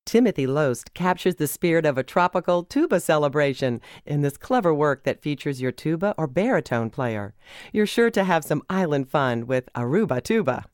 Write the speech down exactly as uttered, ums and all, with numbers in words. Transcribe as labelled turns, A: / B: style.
A: Timothy Loest captures the spirit of a tropical tuba celebration in this clever work that features your tuba or baritone player. You're sure to have some island fun with Aruba Tuba.